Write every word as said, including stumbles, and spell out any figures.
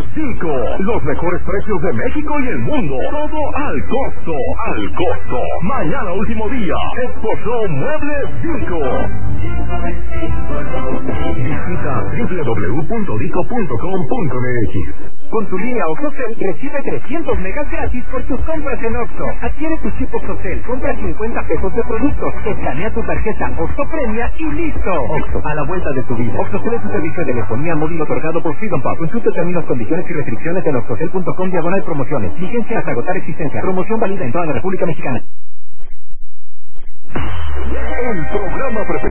Cinco. Los mejores precios de México y el mundo. Todo al costo, al costo. Mañana último día. Expo Show Mueble Cinco. Visita doble u doble u doble u punto dico punto com punto m x. Con tu línea OXXOCEL recibe trescientos megas gratis por tus compras en Oxxo. Adquiere tu chip OXXOCEL, compra cincuenta pesos de productos, escanea tu tarjeta OXXO Premia y listo. Oxxo, a la vuelta de tu vida. OXXOCEL es un servicio de telefonía móvil otorgado por Freedom Pub. Consulta términos, condiciones y restricciones en oxxocel punto com diagonal promociones. Vigencia hasta agotar existencia. Promoción válida en toda la República Mexicana. El programa preferido